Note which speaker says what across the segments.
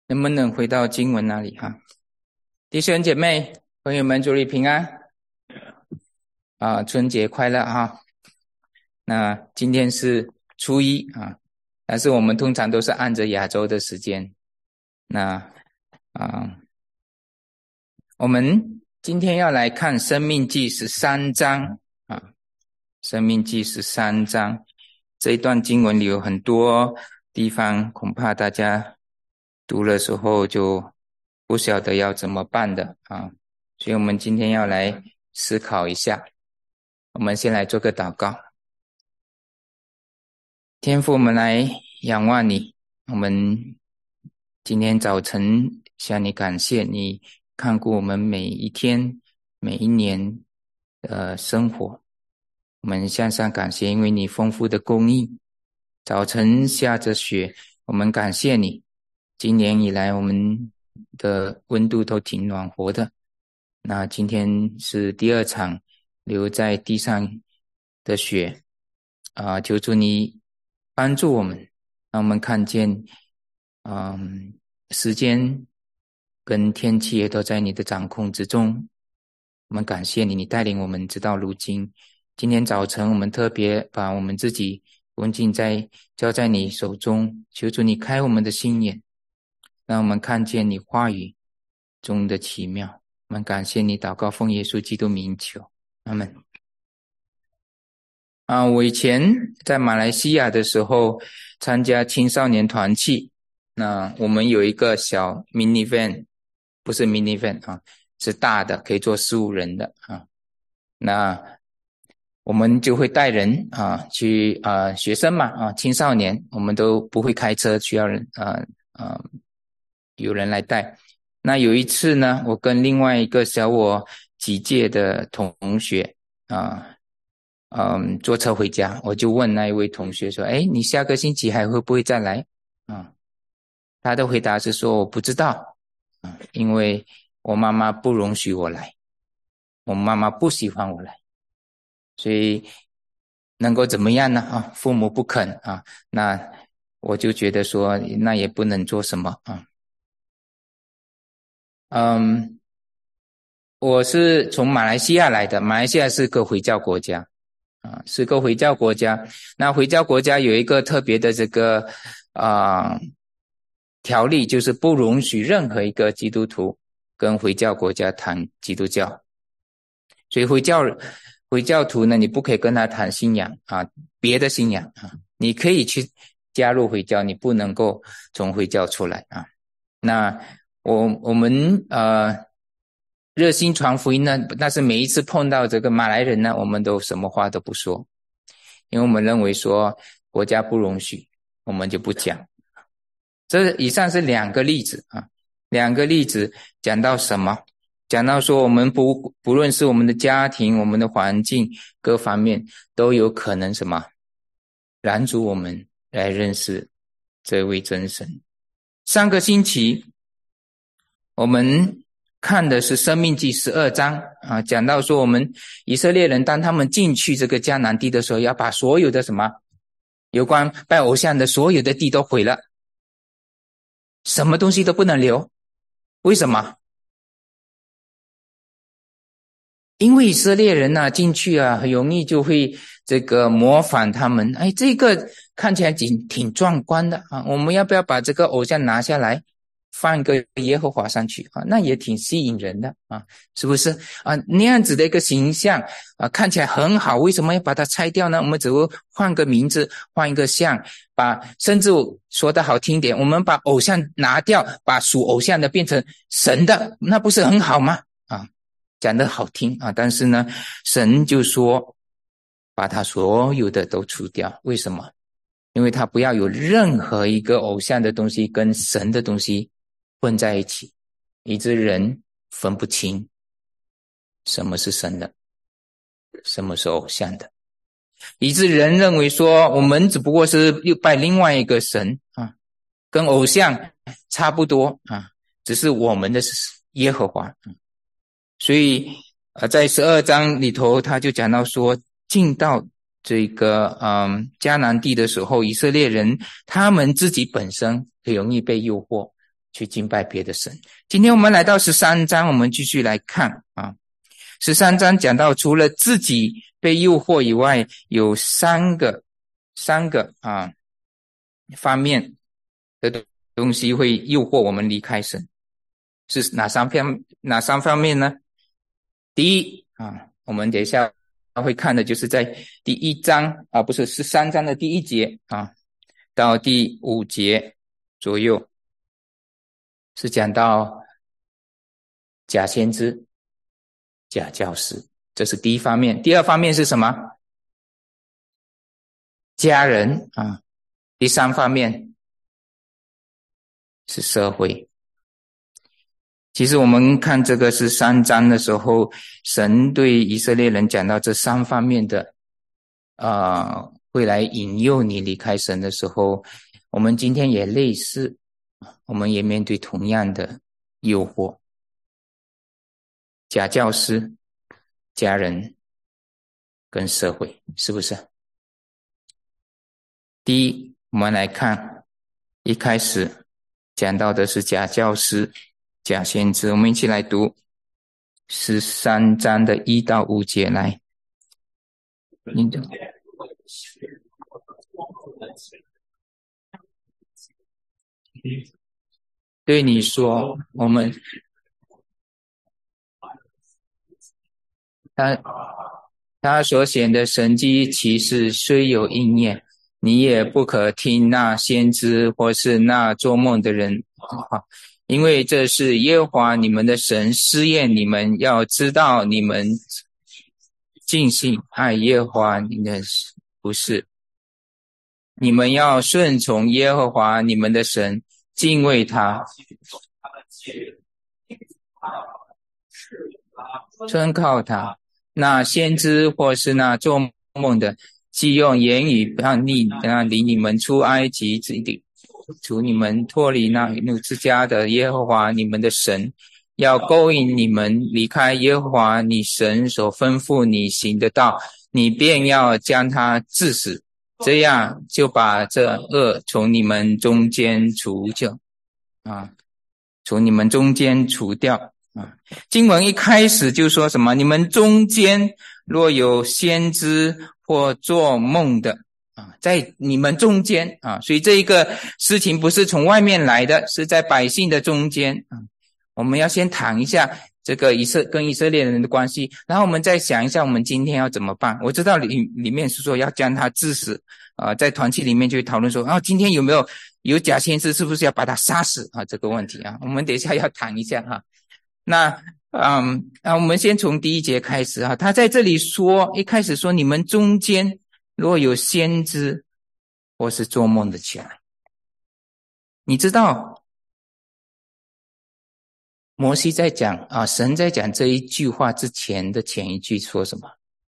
Speaker 1: 能不能回到经文那里哈？弟兄姐妹朋友们，主里平安春节快乐哈。那今天是初一啊，但是我们通常都是按着亚洲的时间。那我们今天要来看申命记13章啊，申命记13章这一段经文里有很多地方恐怕大家读的时候就不晓得要怎么办的啊，所以我们今天要来思考一下。我们先来做个祷告。天父，我们来仰望你，我们今天早晨向你感谢，你看顾我们每一天每一年的生活，我们向上感谢，因为你丰富的供应。早晨下着雪，我们感谢你，今年以来我们的温度都挺暖和的。那今天是第二场留在地上的雪求主你帮助我们，让我们看见时间跟天气也都在你的掌控之中。我们感谢你，你带领我们直到如今。今天早晨我们特别把我们自己恭敬交在你手中，求主你开我们的心眼，让我们看见你话语中的奇妙。我们感谢你，祷告奉耶稣基督名求，阿们。我以前在马来西亚的时候参加青少年团契，那我们有一个小 mini van， 不是 mini van 是大的，可以坐15人的那我们就会带人去学生嘛青少年我们都不会开车，需要人有人来带。那有一次呢，我跟另外一个小我几届的同学坐车回家，我就问那一位同学说，你下个星期还会不会再来他的回答是说我不知道因为我妈妈不容许我来，我妈妈不喜欢我来，所以能够怎么样呢父母不肯那我就觉得说那也不能做什么我是从马来西亚来的，马来西亚是个回教国家是个回教国家。那回教国家有一个特别的这个条例，就是不容许任何一个基督徒跟回教国家谈基督教。所以回教徒呢，你不可以跟他谈信仰别的信仰你可以去加入回教，你不能够从回教出来那我们热心传福音呢，但是每一次碰到这个马来人呢，我们都什么话都不说，因为我们认为说国家不容许，我们就不讲。这以上是两个例子两个例子讲到什么？讲到说我们不论是我们的家庭，我们的环境各方面都有可能什么拦阻我们来认识这位真神。上个星期我们看的是申命记12章讲到说我们以色列人当他们进去这个迦南地的时候，要把所有的什么有关拜偶像的所有的地都毁了，什么东西都不能留。为什么？因为以色列人进去很容易就会这个模仿他们，这个看起来挺壮观的我们要不要把这个偶像拿下来放一个耶和华上去那也挺吸引人的是不是那样子的一个形象看起来很好，为什么要把它拆掉呢？我们只会换个名字，换一个像，甚至说得好听点，我们把偶像拿掉，把属偶像的变成神的，那不是很好吗讲得好听但是呢神就说把他所有的都除掉。为什么？因为他不要有任何一个偶像的东西跟神的东西混在一起，以致人分不清什么是神的，什么是偶像的，以致人认为说我们只不过是又拜另外一个神跟偶像差不多只是我们的是耶和华所以在12章里头他就讲到说，进到这个迦南地的时候，以色列人他们自己本身很容易被诱惑， 去敬拜别的神。今天我们来到13章，我们继续来看啊。13章讲到除了自己被诱惑以外，有三个方面的东西会诱惑我们离开神。是哪三方面呢？第一啊，我们等一下会看的就是在第1章啊，不是13章的第1节啊，到第5节左右，是讲到假先知、假教师，这是第一方面。第二方面是什么？家人啊。第三方面是社会。其实我们看这个13章的时候，神对以色列人讲到这3方面的会来引诱你离开神的时候，我们今天也类似，我们也面对同样的诱惑。假教师、家人跟社会，是不是？第一，我们来看一开始讲到的是假教师、假先知，我们一起来读13章的1到5节来。对你说，我们他所显的神迹奇事虽有应验，你也不可听那先知或是那做梦的人话，因为这是耶和华你们的神试验你们，要知道你们尽心爱耶和华你的不是。你们要顺从耶和华你们的神，敬畏他，遵靠他。那先知或是那做梦的，既用言语让离你们出埃及之地，除你们脱离那怒之家的耶和华你们的神，要勾引你们离开耶和华你神所吩咐你行的道，你便要将他治死，这样就把这恶从你们中间除掉从你们中间除掉。经文一开始就说什么？你们中间若有先知或做梦的在你们中间所以这一个事情不是从外面来的，是在百姓的中间我们要先谈一下这个跟以色列人的关系，然后我们再想一下我们今天要怎么办。我知道里面是说要将他治死在团契里面就会讨论说今天有假先知，是不是要把他杀死这个问题我们等一下要谈一下那我们先从第1节开始他在这里说，一开始说你们中间若有先知或是做梦的起来。你知道摩西在讲神在讲这一句话之前的前一句说什么？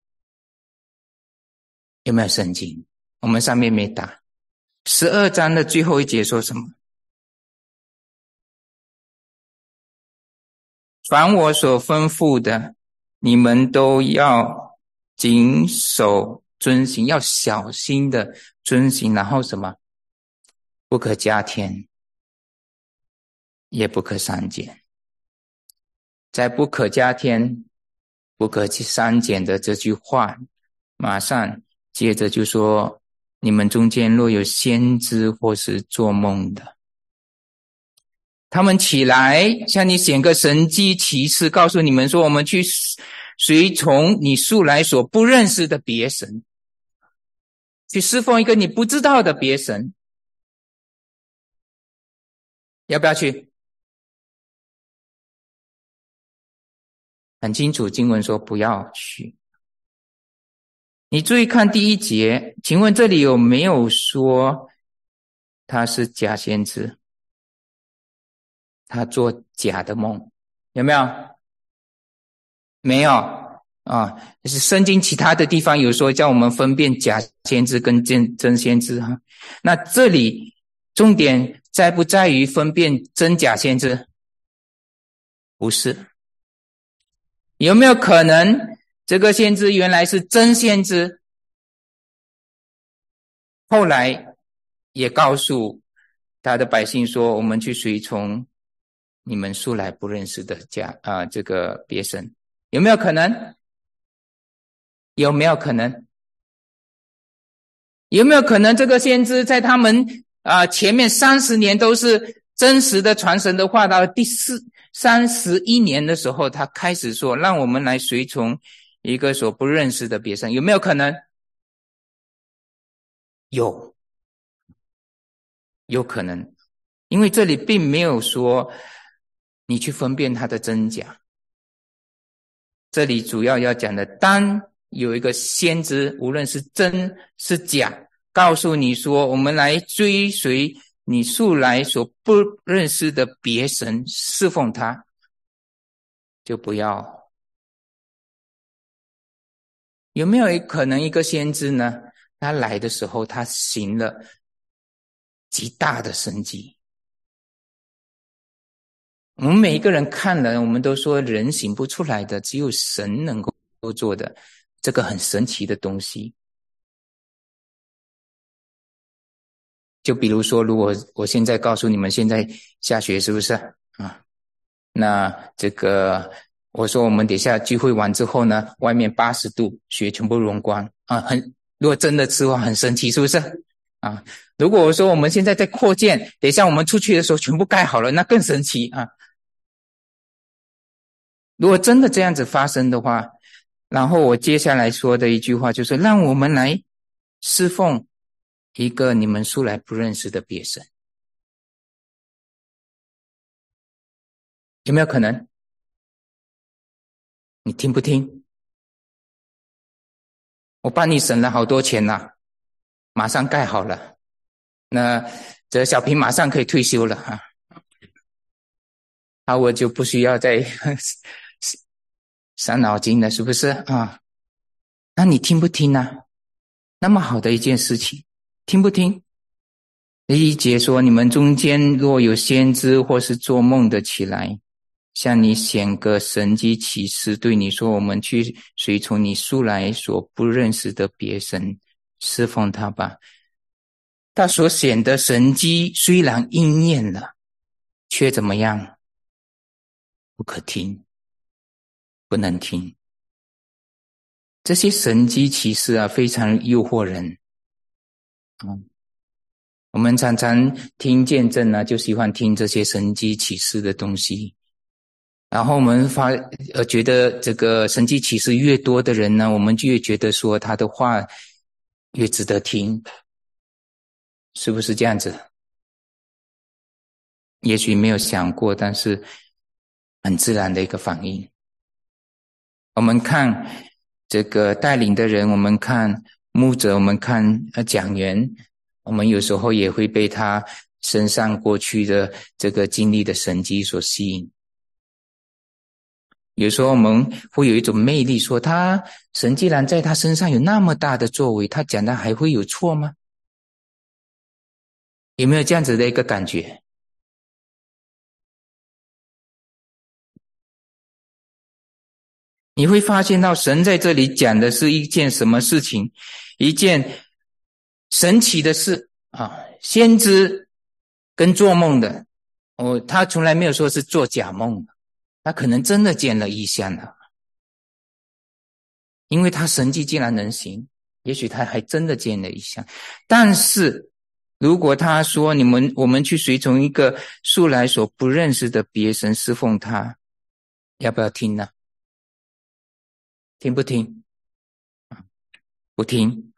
Speaker 1: 有没有圣经？我们上面没打。12章的最后一节说什么？凡我所吩咐的，你们都要谨守遵行，要小心的遵行，然后什么？不可加添，也不可删减。在不可加添、不可删减的这句话，马上接着就说，你们中间若有先知或是做梦的，他们起来向你显个神迹奇事，告诉你们说，我们去随从你素来所不认识的别神，去侍奉一个你不知道的别神，要不要去？很清楚经文说不要去。你注意看第1节，请问这里有没有说他是假先知？他做假的梦，有没有？没有是圣经其他的地方有说叫我们分辨假先知跟真先知那这里重点在不在于分辨真假先知？不是。有没有可能这个先知原来是真先知，后来也告诉他的百姓说，我们去随从你们素来不认识的这个别神。有没有可能？有没有可能？有没有可能这个先知在他们前面30年都是真实的传神的话，到第31年的时候，他开始说让我们来随从一个所不认识的别神？有没有可能？有可能，因为这里并没有说你去分辨它的真假。这里主要要讲的，当有一个先知，无论是真是假，告诉你说我们来追随你素来所不认识的别神，侍奉他，就不要。有没有可能一个先知呢，他来的时候他行了极大的神迹，我们每一个人看了，我们都说人行不出来的，只有神能够做的，这个很神奇的东西。就比如说，如果我现在告诉你们现在下雪，是不是啊？那这个我说我们等一下聚会完之后呢，外面80度，雪全部融光啊，如果真的吃的话很神奇，是不是啊？如果我说我们现在在扩建，等一下我们出去的时候全部盖好了，那更神奇啊！如果真的这样子发生的话，然后我接下来说的一句话就是让我们来侍奉一个你们素来不认识的别神。有没有可能？你听不听？我帮你省了好多钱啦，马上盖好了，那这小平马上可以退休了啊，我就不需要再伤脑筋了，是不是啊？那你听不听呢？那么好的一件事情，听不听？1节说，你们中间若有先知或是做梦的起来，向你显个神迹奇事，对你说，我们去随从你素来所不认识的别神，侍奉他吧。他所显的神迹虽然应验了，却怎么样？不可听，不能听。这些神迹奇事非常诱惑人。我们常常听见证就喜欢听这些神迹奇事的东西。然后我们觉得这个神迹奇事越多的人呢，我们就越觉得说他的话越值得听，是不是这样子？也许没有想过，但是很自然的一个反应。我们看这个带领的人，我们看牧者，我们看讲员，我们有时候也会被他身上过去的这个经历的神迹所吸引。有时候我们会有一种魅力，说神既然在他身上有那么大的作为，他讲的还会有错吗？有没有这样子的一个感觉？你会发现到神在这里讲的是一件什么事情，一件神奇的事啊！先知跟做梦的，他从来没有说是做假梦，他可能真的见了异象了，因为他神迹竟然能行，也许他还真的见了异象。但是如果他说我们去随从一个素来所不认识的别神侍奉他，要不要听呢？听不听？不听。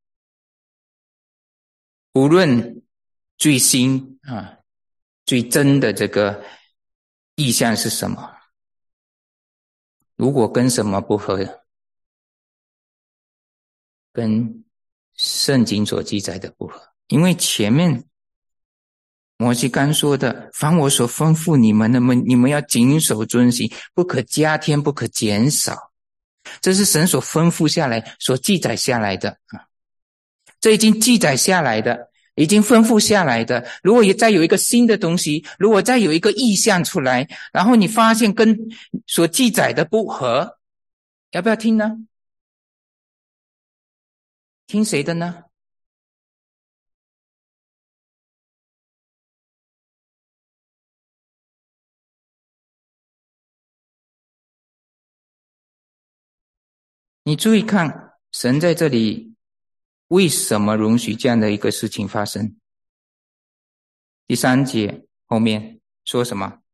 Speaker 1: 无论最新最真的这个意象是什么，如果跟什么不合，跟圣经所记载的不合，因为前面摩西刚说的，凡我所吩咐你们的，你们要谨守遵行，不可加添，不可减少，这是神所吩咐下来，所记载下来的这已经记载下来的，已经吩咐下来的。如果再有一个新的东西，如果再有一个意象出来，然后你发现跟所记载的不合，要不要听呢？听谁的呢？ 你注意看，神在这里为什么容许这样的一个事情发生？第3节后面说什么？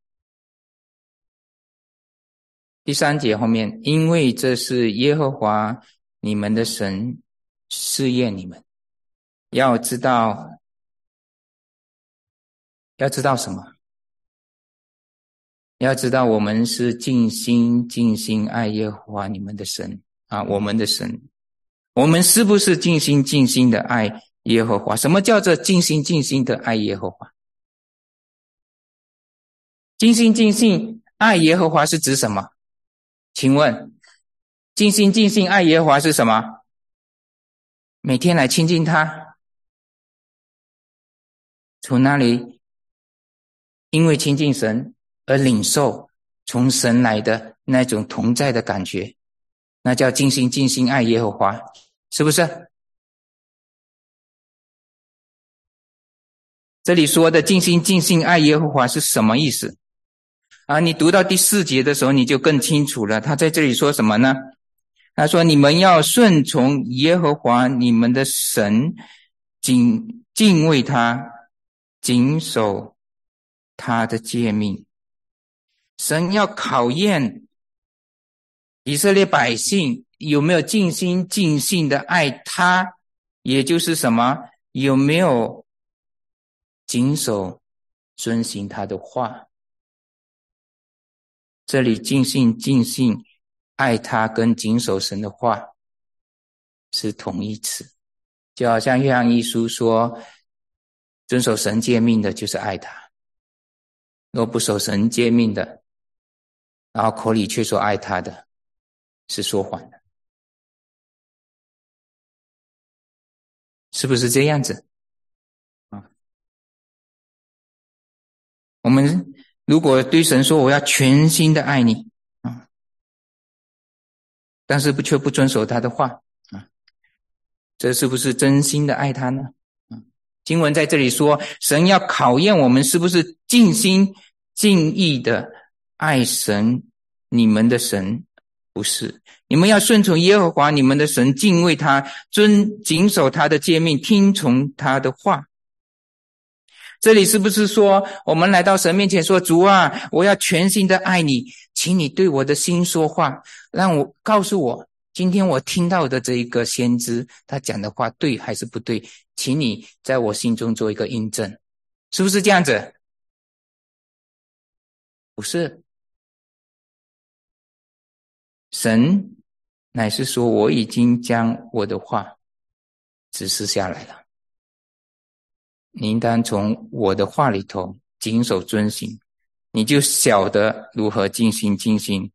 Speaker 1: 第3节后面，因为这是耶和华你们的神试验你们，要知道什么？要知道我们是尽心尽心爱耶和华你们的神啊，我们的神。我们是不是尽心尽心的爱耶和华？什么叫做尽心尽心的爱耶和华？尽心尽心爱耶和华是指什么？请问尽心尽心爱耶和华是什么？每天来亲近他，从那里因为亲近神而领受从神来的那种同在的感觉，那叫尽心尽心爱耶和华，是不是？这里说的尽心尽心爱耶和华是什么意思啊？你读到第4节的时候你就更清楚了，他在这里说什么呢？他说你们要顺从耶和华你们的神，敬畏他，谨守他的诫命。神要考验以色列百姓有没有尽心尽性的爱他，也就是什么？有没有谨守遵行他的话。这里尽心尽性爱他跟谨守神的话是同义词，就好像约翰一书说遵守神诫命的就是爱他，若不守神诫命的，然后口里却说爱他的，是说谎的。是不是这样子我们如果对神说我要全心的爱你但是却不遵守他的话这是不是真心的爱他呢？经文在这里说神要考验我们是不是尽心尽意的爱神你们的神，不是。你们要顺从耶和华你们的神，敬畏他，谨守他的诫命，听从他的话。这里是不是说我们来到神面前说主啊，我要全心的爱你，请你对我的心说话，让我告诉我今天我听到的这一个先知他讲的话对还是不对，请你在我心中做一个印证，是不是这样子？不是，神乃是说我已经将我的话指示下来了，你应当从我的话里头谨守遵行，你就晓得如何尽心尽心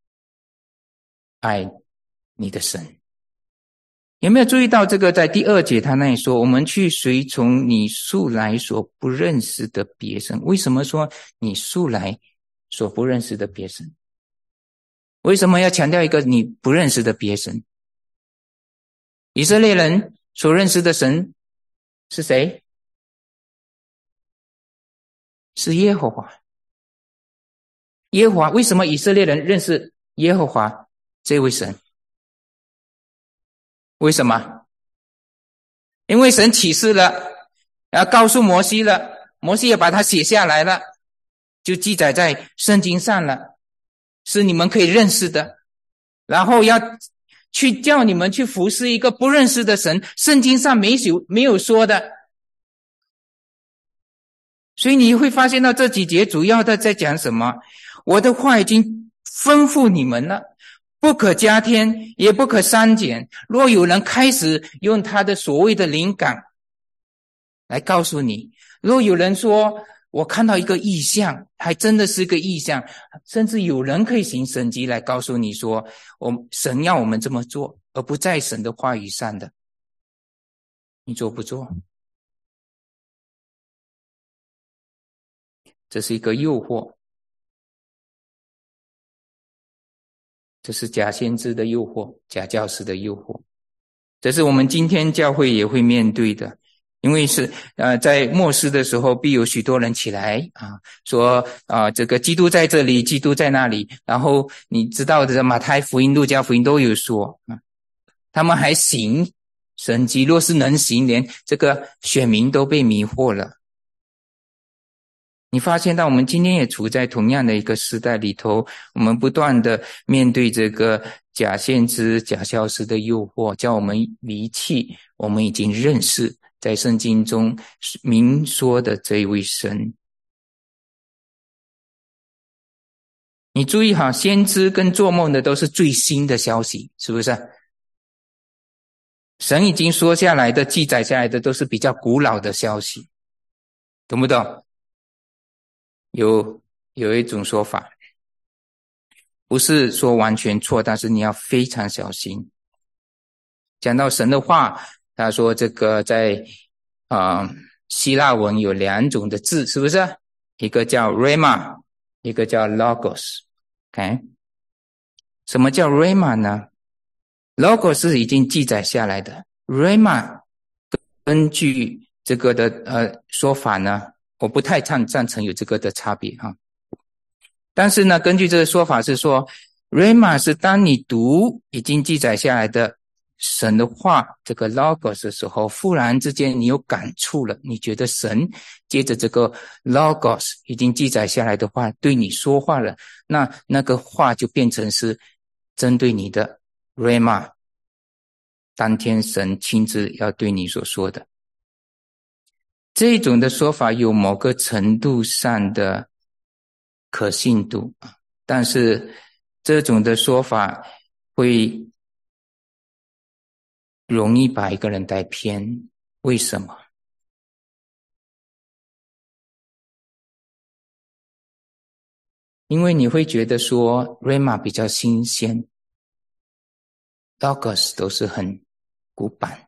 Speaker 1: 爱你的神。有没有注意到这个在第2节他那里说我们去随从你素来所不认识的别神？为什么说你素来所不认识的别神？为什么要强调一个你不认识的别神？以色列人所认识的神是谁？是耶和华。耶和华，为什么以色列人认识耶和华这位神？为什么？因为神启示了，然后告诉摩西了，摩西也把它写下来了，就记载在圣经上了，是你们可以认识的。然后要去叫你们去服侍一个不认识的神，圣经上没有说的。所以你会发现到这几节主要的在讲什么？我的话已经吩咐你们了，不可加添也不可删减。若有人开始用他的所谓的灵感来告诉你，若有人说我看到一个异象，还真的是个异象，甚至有人可以行神迹来告诉你说神要我们这么做，而不在神的话语上的，你做不做？这是一个诱惑，这是假先知的诱惑，假教师的诱惑，这是我们今天教会也会面对的。因为是在末世的时候必有许多人起来说这个基督在这里，基督在那里，然后你知道的马太福音、路加福音都有说他们还行神迹，若是能行，连这个选民都被迷惑了。你发现到我们今天也处在同样的一个时代里头，我们不断的面对这个假先知、假教师的诱惑，叫我们离弃我们已经认识在圣经中明说的这一位神。你注意哈，先知跟做梦的都是最新的消息，是不是？神已经说下来的、记载下来的都是比较古老的消息，懂不懂？有一种说法，不是说完全错，但是你要非常小心。讲到神的话，他说这个在希腊文有两种的字，是不是？一个叫 Rhema， 一个叫 Logos。OK， 什么叫 Rhema 呢？ Logos 是已经记载下来的， Rhema 根据这个的说法呢，我不太赞成有这个的差别哈。但是呢，根据这个说法是说 Rhema 是当你读已经记载下来的神的话，这个 Logos 的时候，忽然之间你有感触了，你觉得神接着这个 Logos 已经记载下来的话对你说话了，那个话就变成是针对你的 Rhema， 当天神亲自要对你所说的。这种的说法有某个程度上的可信度，但是这种的说法会容易把一个人带偏。为什么？因为你会觉得说 Rhema 比较新鲜， Logos 都是很古板，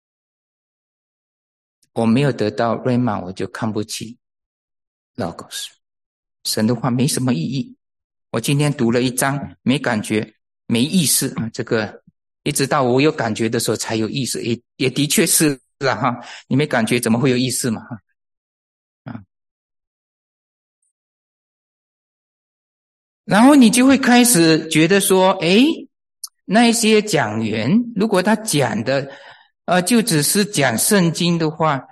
Speaker 1: 我没有得到 Rhema 我就看不起 Logos。 神的话没什么意义，我今天读了一章没感觉没意思，这个一直到我有感觉的时候才有意思，也的确是啦哈，你没感觉怎么会有意思嘛？然后你就会开始觉得说，诶，那些讲员如果他讲的就只是讲圣经的话，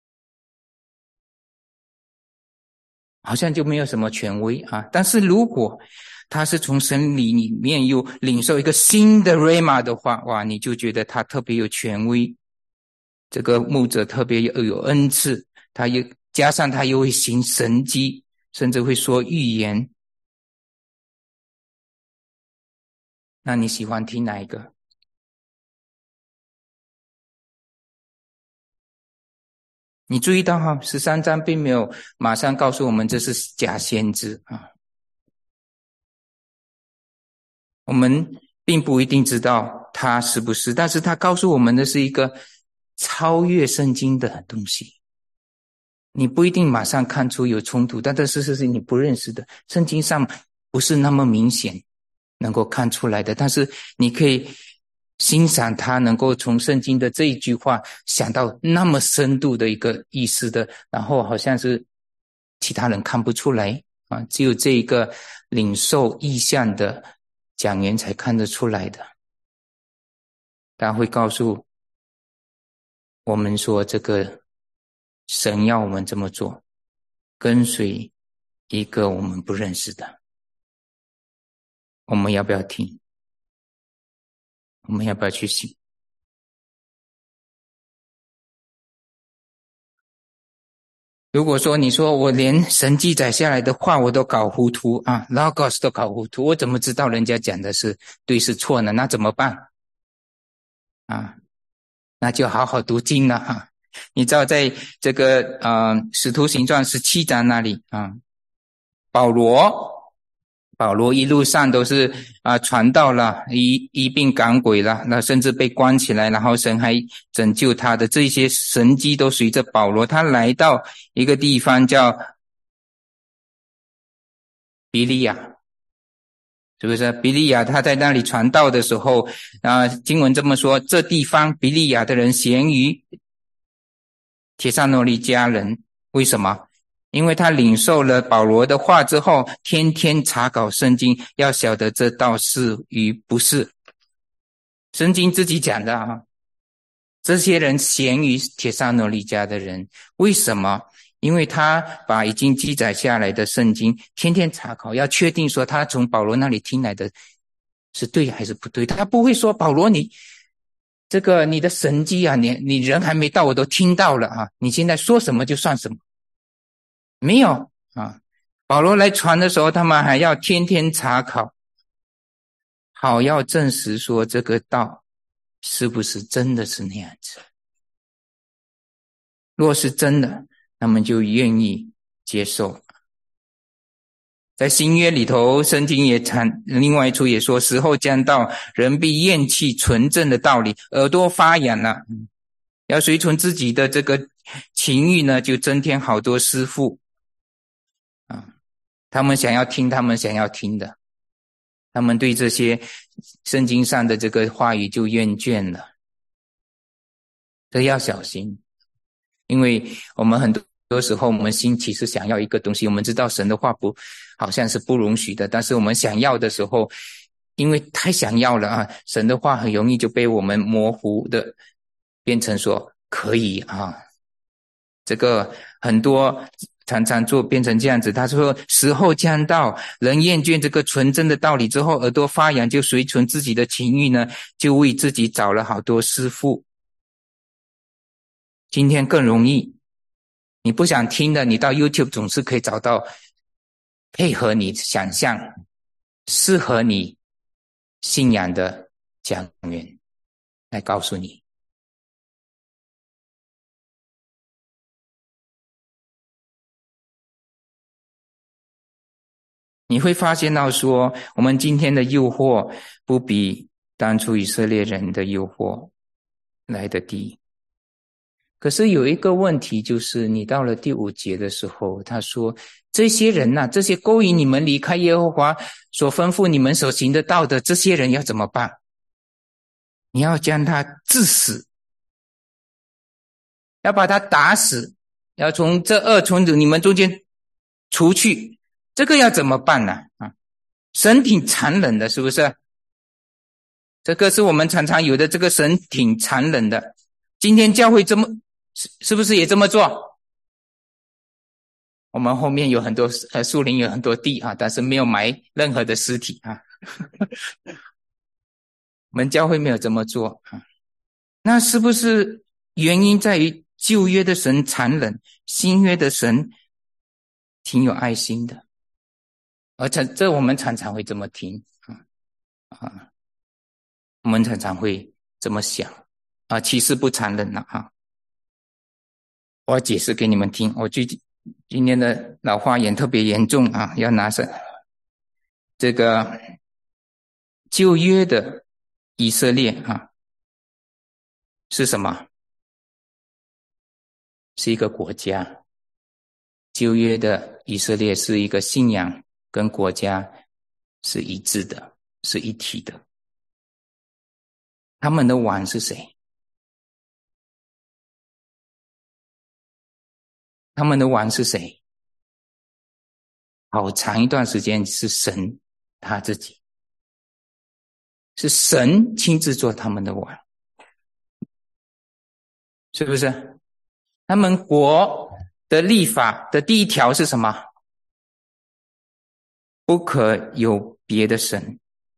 Speaker 1: 好像就没有什么权威啊。但是如果他是从神里面又领受一个新的 Rhema 的话，哇，你就觉得他特别有权威，这个牧者特别有恩赐，他又加上他又会行神迹，甚至会说预言。那你喜欢听哪一个？你注意到哈，13章并没有马上告诉我们这是假先知啊，我们并不一定知道他是不是，但是他告诉我们的是一个超越圣经的东西。你不一定马上看出有冲突，但这是你不认识的，圣经上不是那么明显能够看出来的，但是你可以欣赏他能够从圣经的这一句话想到那么深度的一个意思的，然后好像是其他人看不出来啊，只有这一个领受意象的讲员才看得出来的。他会告诉我们说，这个神要我们这么做，跟随一个我们不认识的，我们要不要听？我们要不要去信？如果说你说我连神记载下来的话我都搞糊涂啊 ，Logos 都搞糊涂，我怎么知道人家讲的是对是错呢？那怎么办？啊，那就好好读经了哈。你知道在这个使徒行传17章那里啊，保罗一路上都是传道了，医病赶鬼了，那甚至被关起来，然后神还拯救他的，这些神迹都随着保罗。他来到一个地方叫比利亚，是不是？比利亚他在那里传道的时候经文这么说，这地方比利亚的人咸于帖撒罗尼迦人。为什么？因为他领受了保罗的话之后，天天查考圣经，要晓得这道是与不是。 圣经自己讲的啊。这些人咸于帖撒罗尼迦的人，为什么？因为他把已经记载下来的圣经天天查考，要确定说他从保罗那里听来的是对还是不对。他不会说保罗你的神迹啊，你人还没到我都听到了啊，你现在说什么就算什么。没有啊，保罗来传的时候，他们还要天天查考，好要证实说这个道是不是真的是那样子。若是真的，他们就愿意接受。在新约里头，圣经也另外一处也说，时候将到，人必厌弃纯正的道理，耳朵发痒了，要随从自己的这个情欲呢，就增添好多师傅啊，他们想要听他们想要听的，他们对这些圣经上的这个话语就厌倦了。这要小心，因为我们很多时候我们心其实想要一个东西，我们知道神的话好像是不容许的，但是我们想要的时候，因为太想要了啊，神的话很容易就被我们模糊的变成说可以啊，这个很多常常做变成这样子。他说时候将到，人厌倦这个纯真的道理之后，耳朵发痒，就随从自己的情欲呢，就为自己找了好多师傅。今天更容易，你不想听的，你到 YouTube 总是可以找到配合你想象适合你信仰的讲员来告诉你。你会发现到说，我们今天的诱惑不比当初以色列人的诱惑来得低。可是有一个问题，就是你到了第5节的时候，他说这些人啊，这些勾引你们离开耶和华所吩咐你们所行的道的这些人要怎么办？你要将他治死，要把他打死，要从这恶从你们中间除去，这个要怎么办呢？神挺残忍的，是不是？这个是我们常常有的，这个神挺残忍的。今天教会是不是也这么做？我们后面有很多树林有很多地啊，但是没有埋任何的尸体啊。我们教会没有这么做啊。那是不是原因在于旧约的神残忍，新约的神挺有爱心的？而这我们常常会这么听啊，我们常常会这么想啊，其实不残忍了啊。我解释给你们听，我今年的老花眼特别严重啊，要拿着这个旧约的以色列啊，是什么？是一个国家。旧约的以色列是一个信仰跟国家是一致的，是一体的。他们的王是谁？他们的王是谁？好长一段时间是神他自己，是神亲自做他们的王，是不是？他们国的立法的第1条是什么？不可有别的神。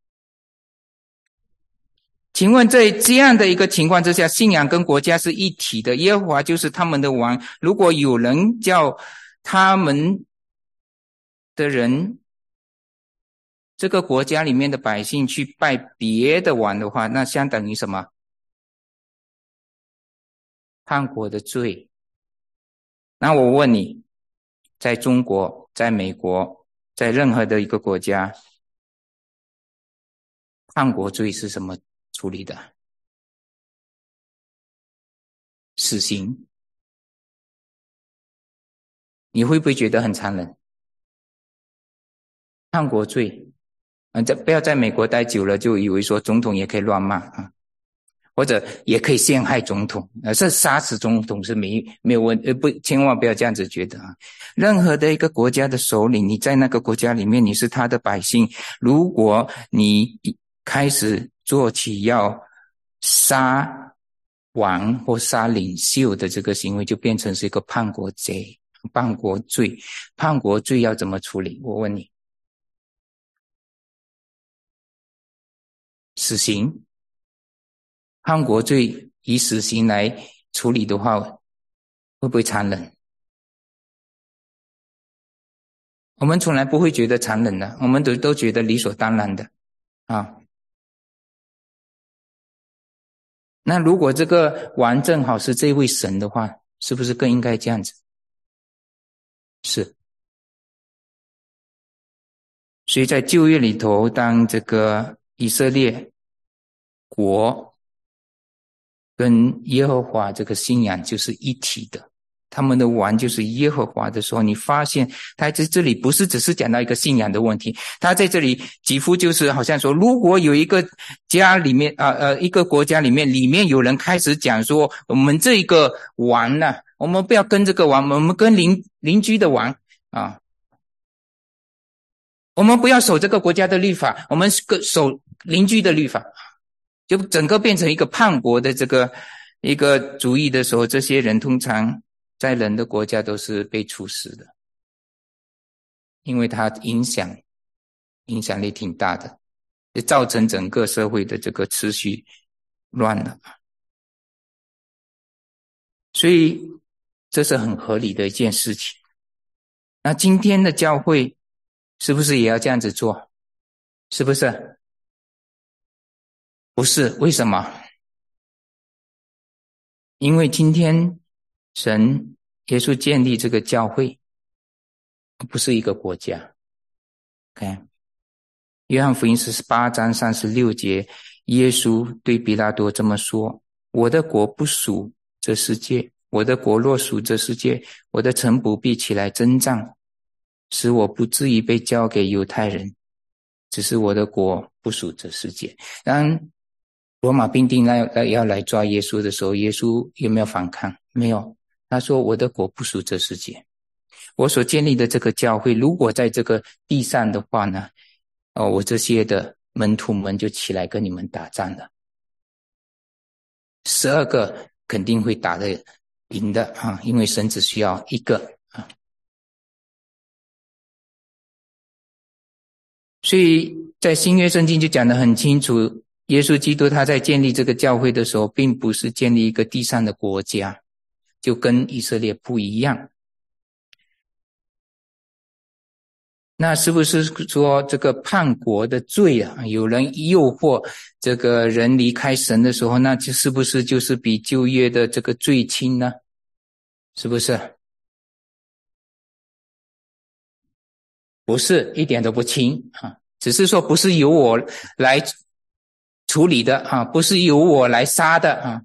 Speaker 1: 请问在这样的一个情况之下，信仰跟国家是一体的，耶和华就是他们的王。如果有人叫他们的人，这个国家里面的百姓去拜别的王的话，那相当于什么？叛国的罪。那我问你，在中国，在美国，在任何的一个国家，叛国罪是什么处理的？死刑。你会不会觉得很残忍？叛国罪不要在美国待久了就以为说总统也可以乱骂啊，或者也可以陷害总统，是杀死总统是没有问不，千万不要这样子觉得啊。任何的一个国家的首领，你在那个国家里面，你是他的百姓，如果你开始做起要杀王或杀领袖的这个行为，就变成是一个叛国罪。叛国罪，叛国罪要怎么处理？我问你，死刑。叛国罪以死刑来处理的话，会不会残忍？我们从来不会觉得残忍的，我们都觉得理所当然的啊。那如果这个王正好是这位神的话，是不是更应该这样子？是。所以在旧约里头，当这个以色列国跟耶和华这个信仰就是一体的，他们的王就是耶和华的时候，你发现他在这里不是只是讲到一个信仰的问题，他在这里几乎就是好像说，如果有一个家里面一个国家里面有人开始讲说，我们这个王呢，我们不要跟这个王，我们跟邻居的王啊，我们不要守这个国家的律法，我们守邻居的律法，就整个变成一个叛国的这个一个主义的时候，这些人通常在人的国家都是被处死的，因为他影响力挺大的，就造成整个社会的这个秩序乱了。所以这是很合理的一件事情。那今天的教会是不是也要这样子做？是不是？不是，为什么？因为今天神耶稣建立这个教会不是一个国家。 OK， 约翰福音18章36节，耶稣对彼拉多这么说，我的国不属这世界，我的国若属这世界，我的臣仆必起来征战，使我不至于被交给犹太人，只是我的国不属这世界。当罗马兵丁要来抓耶稣的时候，耶稣有没有反抗？没有，他说我的国不属这世界，我所建立的这个教会如果在这个地上的话呢，我这些的门徒们就起来跟你们打仗了，12个肯定会打得赢的啊，因为神只需要一个啊。所以在新约圣经就讲得很清楚，耶稣基督他在建立这个教会的时候，并不是建立一个地上的国家，就跟以色列不一样。那是不是说这个叛国的罪啊，有人诱惑这个人离开神的时候，那就是不是就是比旧约的这个罪轻呢？是不是？不是，一点都不轻啊，只是说不是由我来处理的啊，不是由我来杀的啊。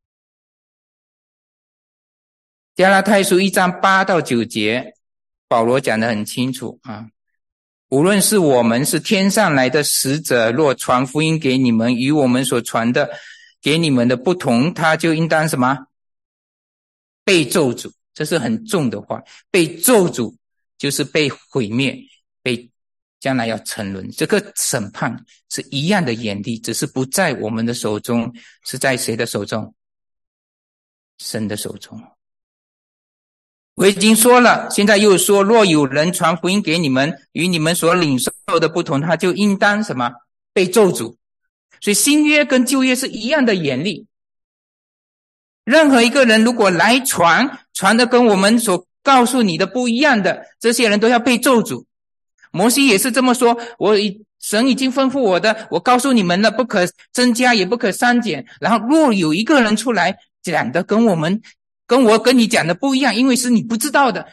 Speaker 1: 加拉太书1章8到9节，保罗讲得很清楚啊，无论是我们是天上来的使者，若传福音给你们，与我们所传的给你们的不同，他就应当什么？被咒诅。这是很重的话，被咒诅就是被毁灭，被将来要沉沦。这个审判是一样的严厉，只是不在我们的手中，是在谁的手中？神的手中。我已经说了，现在又说，若有人传福音给你们，与你们所领受的不同，他就应当什么？被咒诅。所以新约跟旧约是一样的严厉。任何一个人如果来传的跟我们所告诉你的不一样的，这些人都要被咒诅。摩西也是这么说，神已经吩咐我的，我告诉你们了，不可增加也不可删减。然后若有一个人出来讲的跟我跟你讲的不一样，因为是你不知道的，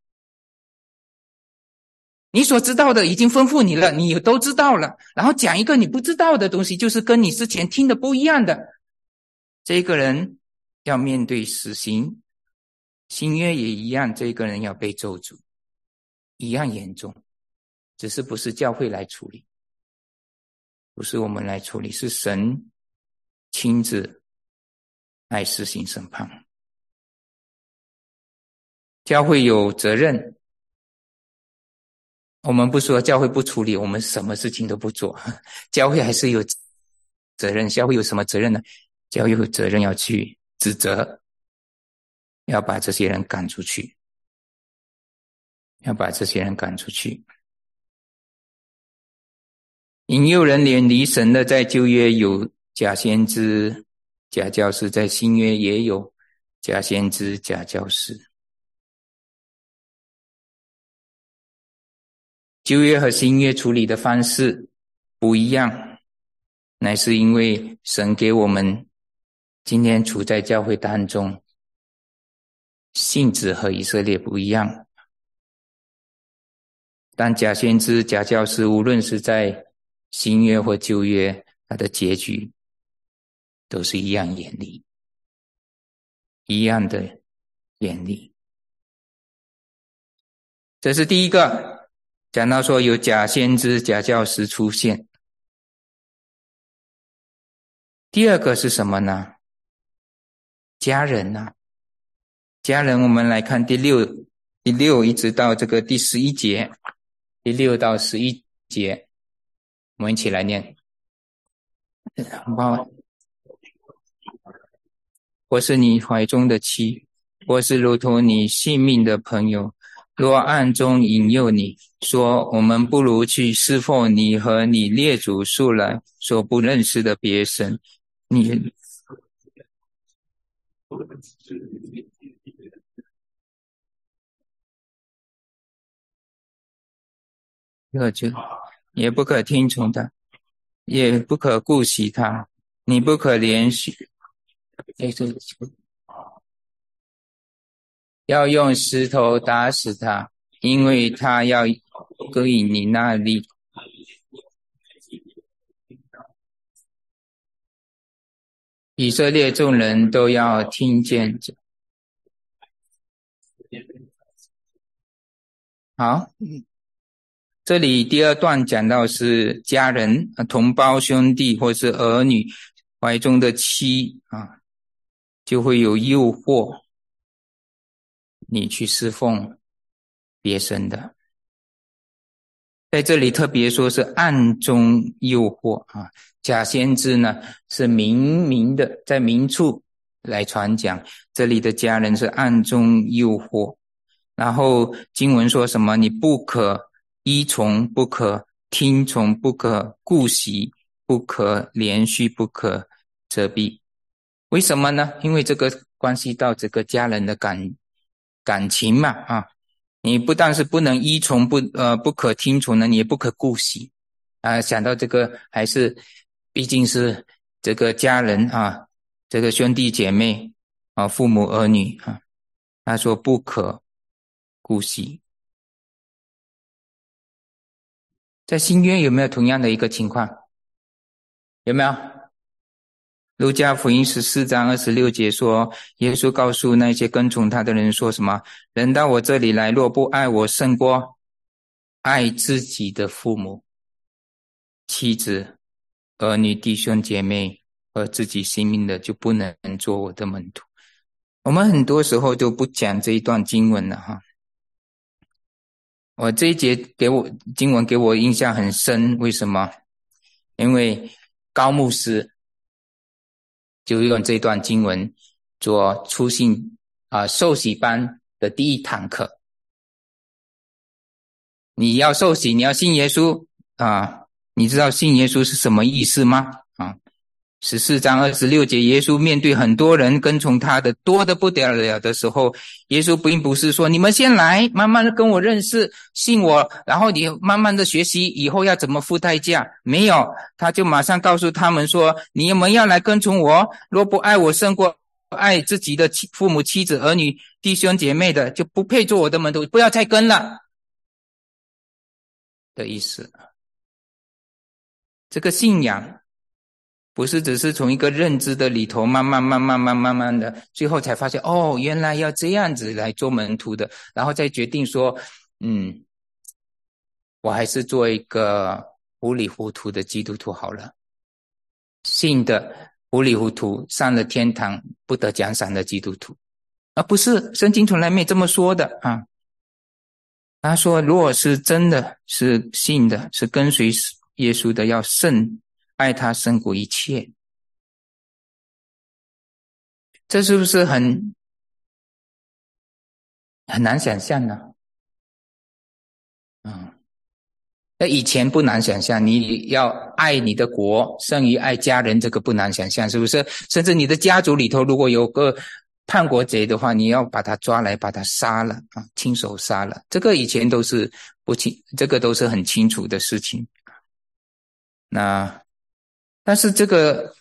Speaker 1: 你所知道的已经吩咐你了，你都知道了，然后讲一个你不知道的东西，就是跟你之前听的不一样的，这个人要面对死刑。新约也一样，这个人要被咒诅，一样严重，只是不是教会来处理，不是我们来处理，是神亲自来施行审判。教会有责任，我们不说教会不处理，我们什么事情都不做，教会还是有责任。教会有什么责任呢？ 教会有责任要去指责，要把这些人赶出去，要把这些人赶出去。引诱人远离神的，在旧约有假先知、假教师，在新约也有假先知、假教师。旧约和新约处理的方式不一样，乃是因为神给我们今天处在教会当中，性质和以色列不一样。但假先知、假教师，无论是在新约或旧约，它的结局都是一样严厉，一样的严厉。这是第一个，讲到说有假先知、假教师出现。第二个是什么呢？家人啊，家人，我们来看第六一直到这个第11节，第6到11节，我们一起来念。我是你怀中的妻，我是如同你性命的朋友。若暗中引诱你，说我们不如去侍奉你和你列祖素来所不认识的别神，你也不可听从他，也不可顾惜他，你不可连续要用石头打死他，因为他要勾引你那里。以色列众人都要听见。好，这里第二段讲到是家人、同胞、兄弟或是儿女怀中的妻啊，就会有诱惑你去侍奉别神的。在这里特别说是暗中诱惑啊，假先知呢是明的在明处来传讲，这里的家人是暗中诱惑。然后经文说什么？你不可依从，不可听从，不可顾惜，不可连续，不可遮蔽。为什么呢？因为这个关系到这个家人的感情嘛啊。你不但是不能依从，不可听从呢，你也不可顾惜啊。想到这个，还是毕竟是这个家人啊，这个兄弟姐妹啊，父母儿女啊，他说不可顾惜。在新约有没有同样的一个情况？有没有？路加福音14章26节说，耶稣告诉那些跟从他的人说什么？人到我这里来，若不爱我胜过爱自己的父母、妻子、儿女、弟兄姐妹和自己性命的，就不能做我的门徒。我们很多时候都不讲这一段经文了哈。我这一节经文给我印象很深，为什么？因为高牧师就用这段经文做初信受洗班的第一堂课。你要受洗，你要信耶稣啊，你知道信耶稣是什么意思吗？啊，14章26节，耶稣面对很多人跟从他的多得不得了的时候，耶稣并不是说你们先来慢慢的跟我认识信我，然后你慢慢的学习以后要怎么付代价，没有，他就马上告诉他们说，你们要来跟从我，若不爱我胜过爱自己的父母妻子儿女弟兄姐妹的，就不配做我的门徒，不要再跟了的意思。这个信仰不是只是从一个认知的里头慢慢的，最后才发现哦，原来要这样子来做门徒的，然后再决定说我还是做一个糊里糊涂的基督徒好了，信的糊里糊涂上了天堂不得奖赏的基督徒，而不是圣经从来没这么说的啊。他说如果是真的是信的是跟随耶稣的，要爱他胜过一切。 这是不是很难想象呢？那以前不难想象，你要爱你的国胜于爱家人，这个不难想象，是不是？甚至你的家族里头如果有个叛国贼的话，你要把他抓来，把他杀了啊，亲手杀了。这个以前都是这个都是很清楚的事情。那但是这个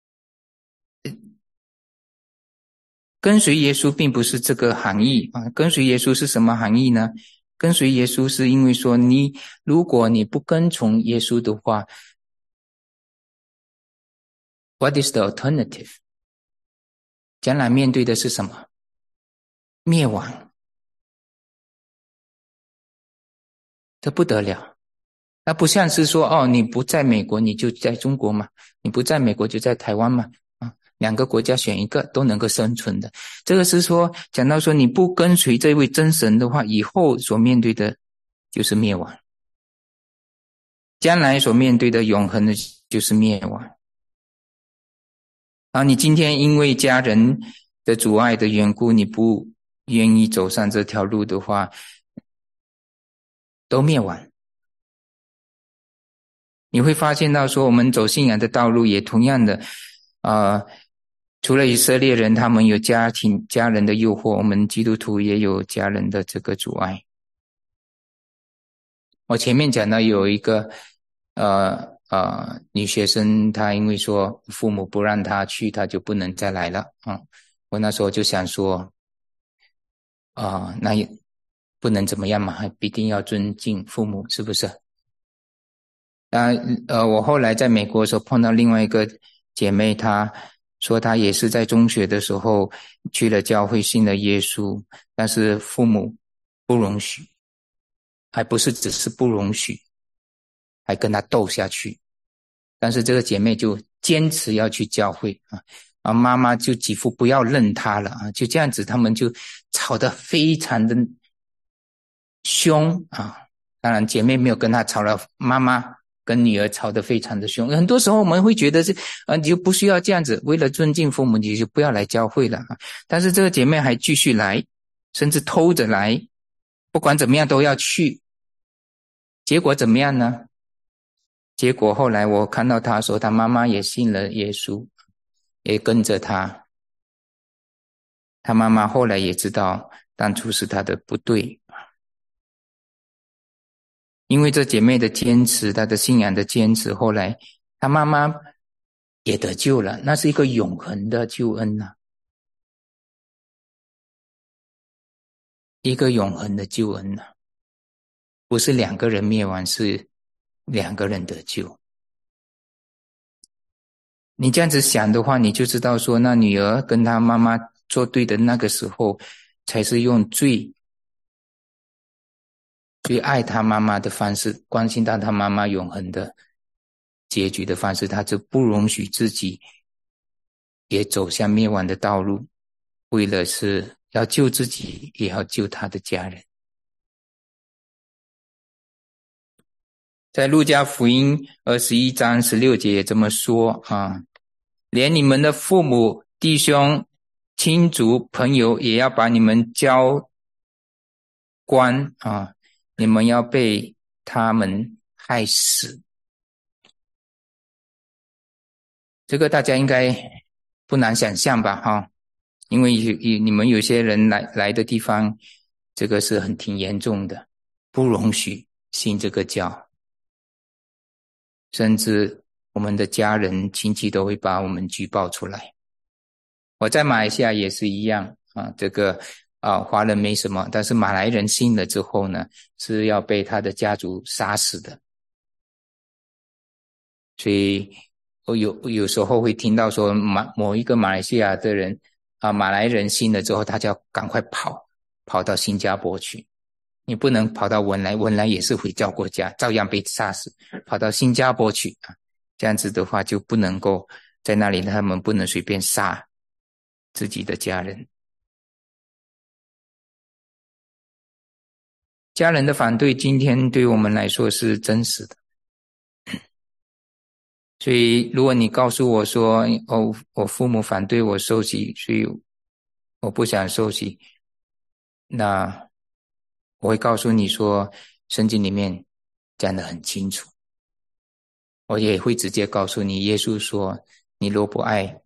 Speaker 1: 跟随耶稣并不是这个含义啊，跟随耶稣是什么含义呢？跟随耶稣是因为说如果你不跟从耶稣的话， What is the alternative？ 将来面对的是什么？灭亡。这不得了。那不像是说你不在美国你就在中国嘛，你不在美国就在台湾嘛，两个国家选一个都能够生存的。这个是说讲到说你不跟随这位真神的话，以后所面对的就是灭亡，将来所面对的永恒的就是灭亡。你今天因为家人的阻碍的缘故，你不愿意走上这条路的话，都灭亡。你会发现到说我们走信仰的道路也同样的除了以色列人他们有家人的诱惑，我们基督徒也有家人的这个阻碍。我前面讲到有一个女学生，她因为说父母不让她去，她就不能再来了我那时候就想说那也不能怎么样嘛，必定要尊敬父母，是不是？我后来在美国的时候碰到另外一个姐妹，她说她也是在中学的时候去了教会信了耶稣，但是父母不容许，还不是只是不容许，还跟她斗下去。但是这个姐妹就坚持要去教会妈妈就几乎不要认她了就这样子他们就吵得非常的凶当然姐妹没有跟她吵了，妈妈跟女儿吵得非常的凶。很多时候我们会觉得你就不需要这样子，为了尊敬父母你就不要来教会了但是这个姐妹还继续来，甚至偷着来，不管怎么样都要去。结果怎么样呢？结果后来我看到她说她妈妈也信了耶稣，也跟着她。她妈妈后来也知道当初是她的不对，因为这姐妹的坚持，她的信仰的坚持，后来她妈妈也得救了，那是一个永恒的救恩一个永恒的救恩不是两个人灭亡，是两个人得救。你这样子想的话，你就知道说那女儿跟她妈妈作对的那个时候，才是用最爱她妈妈的方式，关心到她妈妈永恒的结局的方式，她就不容许自己也走向灭亡的道路，为了是要救自己，也要救她的家人。在路加福音21章16节也这么说连你们的父母、弟兄、亲族、朋友也要把你们交官你们要被他们害死。这个大家应该不难想象吧因为你们有些人来的地方，这个是挺严重的，不容许信这个教，甚至我们的家人亲戚都会把我们举报出来。我在马来西亚也是一样这个华人没什么，但是马来人信了之后呢，是要被他的家族杀死的。所以我有时候会听到说某一个马来西亚的人马来人信了之后，他就要赶快跑到新加坡去。你不能跑到文莱也是回教国家，照样被杀死，跑到新加坡去这样子的话就不能够在那里，他们不能随便杀自己的家人。家人的反对今天对我们来说是真实的，所以如果你告诉我说我父母反对我受洗，所以我不想受洗，那我会告诉你说，圣经里面讲得很清楚。我也会直接告诉你，耶稣说，你若不爱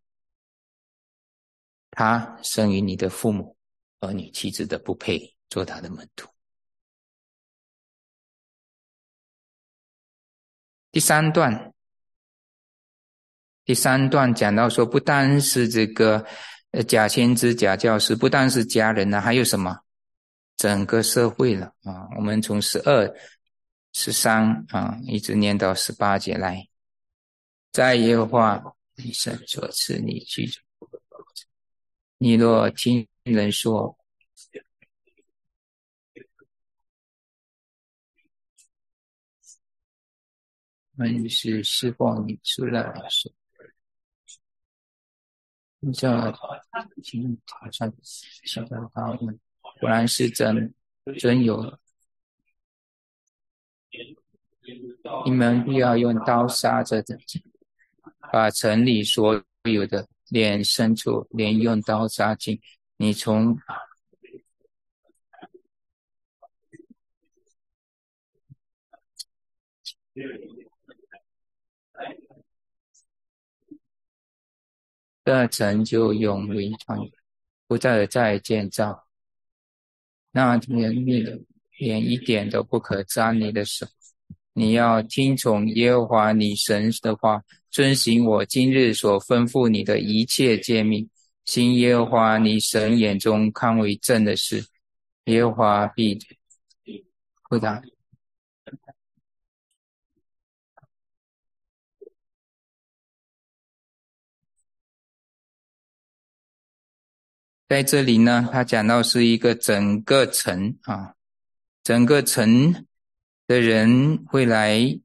Speaker 1: 他生于你的父母、儿女、妻子的，不配做他的门徒。第三段讲到说，不单是这个假先知、假教师，不单是家人啊，还有什么？整个社会了啊！我们从12、13啊，一直念到18节来。在耶和华你神所赐你居住，你若听人说，我们是释放你出来说，你叫听好像小的他们果然是真有，你们不要用刀杀着的，把城里所有的连牲畜连用刀杀尽。你从这城就永为传，不再建造。那连一点都不可沾你的手。你要听从耶和华你神的话，遵行我今日所吩咐你的一切诫命，行耶和华你神眼中看为正的事，耶和华必回答。在这里呢，他讲到是一个整个城啊，整个城的人会来。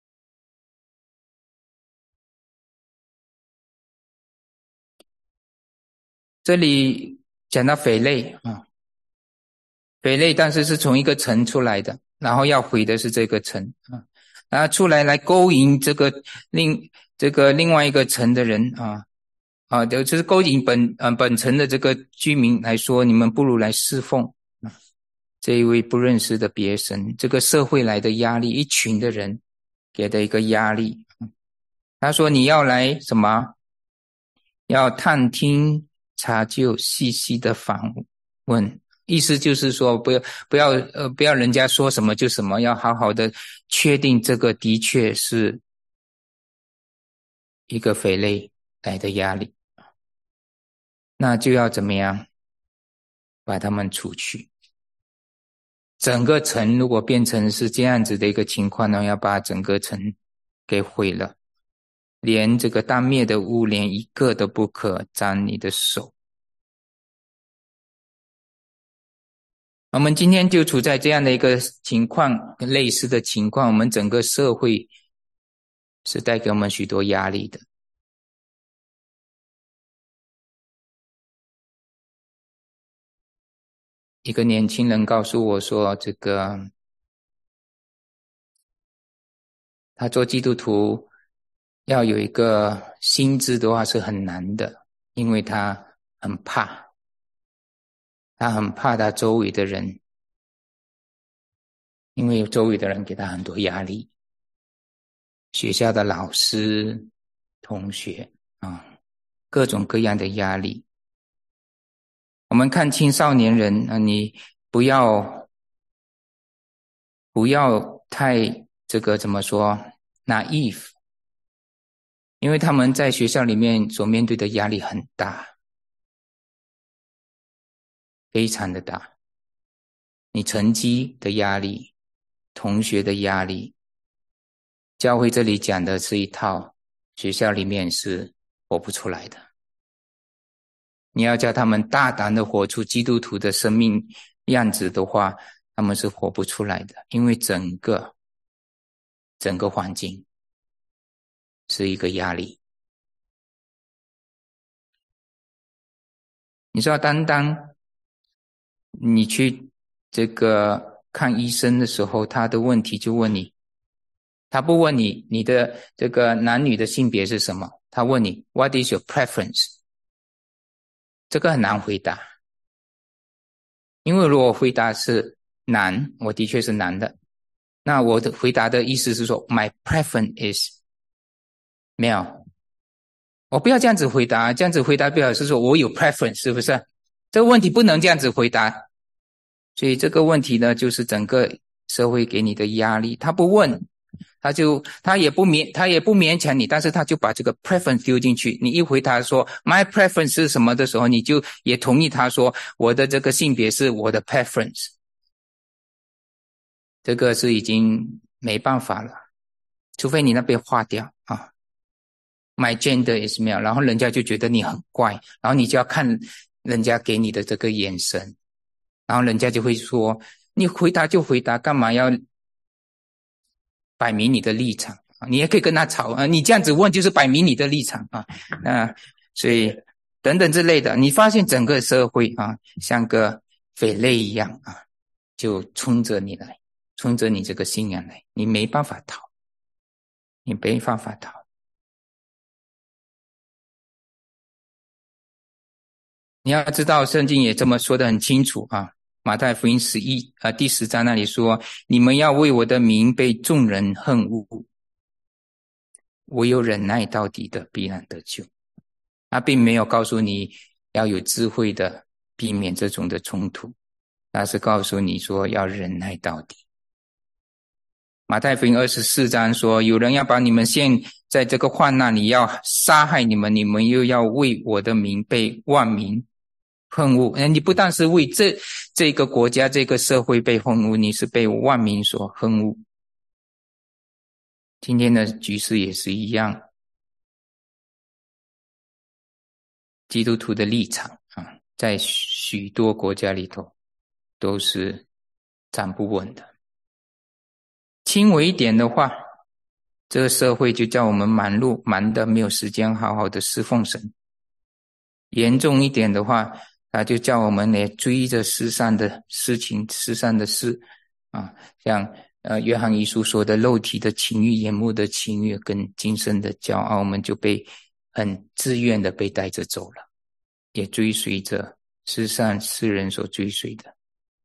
Speaker 1: 这里讲到匪类啊，匪类但是是从一个城出来的，然后要毁的是这个城啊，然后出来勾引另外一个城的人就是勾引本城的这个居民来说，你们不如来侍奉这一位不认识的别神，这个社会来的压力，一群的人给的一个压力。他说你要来什么？要探听查究，细细的访问，意思就是说不要人家说什么就什么，要好好的确定这个的确是一个匪类来的压力，那就要怎么样把他们除去。整个城如果变成是这样子的一个情况呢，要把整个城给毁了，连这个当灭的物连一个都不可沾你的手。我们今天就处在这样的一个情况，类似的情况，我们整个社会是带给我们许多压力的。一个年轻人告诉我说，他做基督徒要有一个心智的话是很难的，因为他很怕他周围的人，因为周围的人给他很多压力，学校的老师、同学各种各样的压力。我们看青少年人你不要太怎么说 naive， 因为他们在学校里面所面对的压力很大，非常的大。你成绩的压力，同学的压力，教会这里讲的是一套，学校里面是活不出来的。你要叫他们大胆的活出基督徒的生命样子的话，他们是活不出来的，因为整个环境是一个压力。你知道当你去看医生的时候，他的问题就问你，他不问你的这个男女的性别是什么，他问你 What is your preference？ 这个很难回答， 因为如果回答是难，我的确是难的。那我的回答的意思是说 ，My preference is 没有，我不要这样子回答，这样子回答表示说我有 preference， 是不是？这个问题不能这样子回答。所以这个问题呢，就是整个社会给你的压力。他不问，他也不勉强你，但是他就把这个 preference 丢进去。你一回答说 my preference 是什么的时候，你就也同意他说我的这个性别是我的 preference。这个是已经没办法了，除非你那边划掉啊。My gender is male， 然后人家就觉得你很怪，然后你就要看人家给你的这个眼神，然后人家就会说你回答就回答，干嘛要摆明你的立场啊？你也可以跟他吵啊，你这样子问就是摆明你的立场啊。所以等等之类的，你发现整个社会啊，像个匪类一样啊，就冲着你来，冲着你这个信仰来，你没办法逃，你没办法逃。你要知道圣经也这么说得很清楚啊，马太福音第10章那里说，你们要为我的名被众人恨恶，唯有忍耐到底的必然得救。他并没有告诉你要有智慧的避免这种的冲突，他是告诉你说要忍耐到底。马太福音24章说，有人要把你们陷在这个患难里，要杀害你们，你们又要为我的名被万民恨恶。你不但是为这个国家这个社会被恨恶，你是被万民所恨恶。今天的局势也是一样，基督徒的立场啊，在许多国家里头都是站不稳的。轻微一点的话，这个社会就叫我们忙得没有时间好好的侍奉神。严重一点的话，他就叫我们来追着世上的事情，世上的事啊，像约翰一书说的肉体的情欲、眼目的情欲跟今生的骄傲，我们就被很自愿的被带着走了，也追随着世上世人所追随的。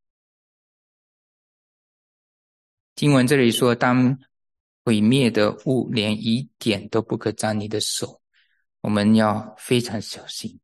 Speaker 1: 经文这里说，当毁灭的物连一点都不可沾你的手，我们要非常小心，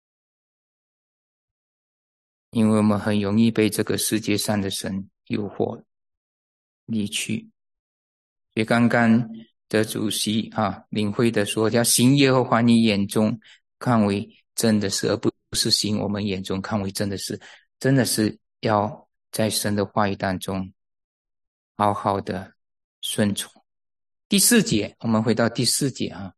Speaker 1: 因为我们很容易被这个世界上的神诱惑离去。所以刚刚的主席领会的说，要行耶和华你眼中看为真的事，而不是行我们眼中看为真的事，真的是要在神的话语当中好好的顺从。第4节，我们回到第4节啊。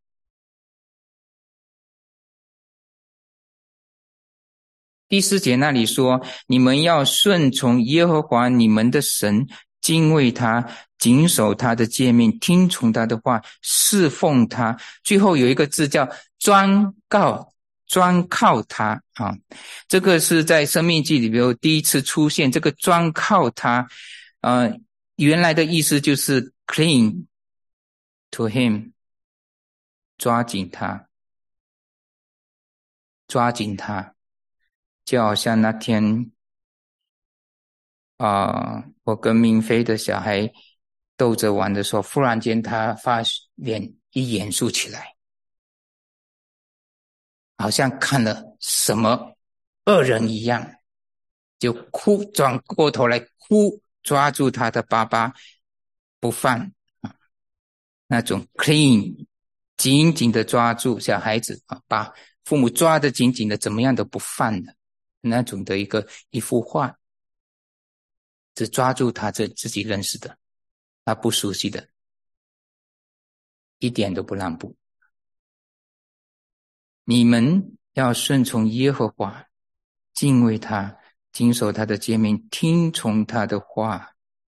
Speaker 1: 第4节那里说，你们要顺从耶和华你们的神，敬畏他，谨守他的诫命，听从他的话，侍奉他。最后有一个字叫专靠他啊，这个是在申命记里边第一次出现，这个专靠他原来的意思就是 cling to him， 抓紧他，就好像那天我跟明飞的小孩逗着玩的时候，忽然间他脸一严肃起来，好像看了什么恶人一样，就哭，转过头来哭，抓住他的爸爸不放那种 clean， 紧紧的抓住小孩子把父母抓得紧紧的，怎么样都不放的那种的一幅画，只抓住他自己认识的，他不熟悉的，一点都不让步。你们要顺从耶和华，敬畏他，谨守他的诫命，听从他的话，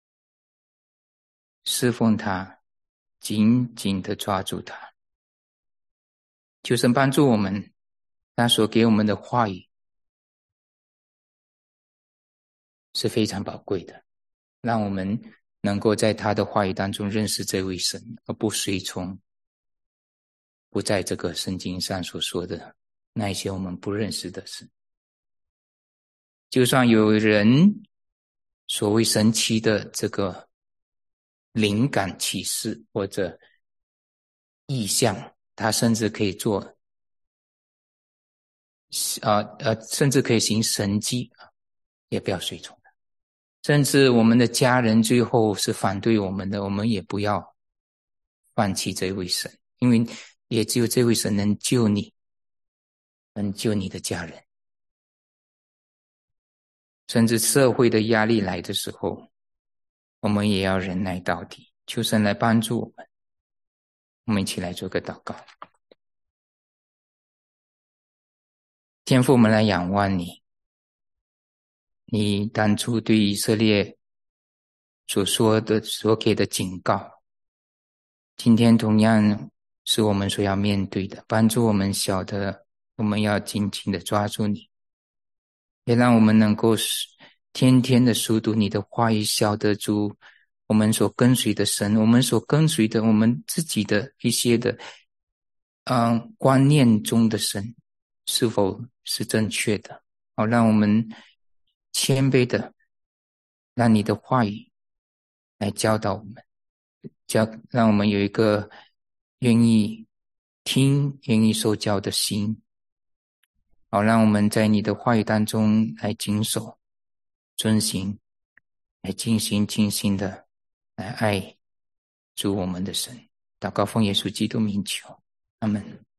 Speaker 1: 侍奉他，紧紧的抓住他。求神帮助我们，他所给我们的话语是非常宝贵的，让我们能够在他的话语当中认识这位神，而不随从不在这个圣经上所说的那一些我们不认识的神。 就算有人所谓神奇的这个灵感启示或者意象，他甚至可以做甚至可以行神迹，也不要随从的。甚至我们的家人最后是反对我们的，我们也不要放弃这位神，因为也只有这位神能救你，能救你的家人。甚至社会的压力来的时候，我们也要忍耐到底，求神来帮助我们。我们一起来做个祷告。天父，我们来仰望你，你当初对以色列所说的所给的警告，今天同样是我们所要面对的，帮助我们晓得我们要紧紧的抓住你，也让我们能够天天的熟读你的话语，晓得主我们所跟随的神，我们所跟随的我们自己的一些的观念中的神是否是正确的，好让我们谦卑的让你的话语来教导我们，让我们有一个愿意听愿意受教的心，好让我们在你的话语当中来谨守遵行，来尽心的来爱主我们的神。祷告奉耶稣基督名求，阿们。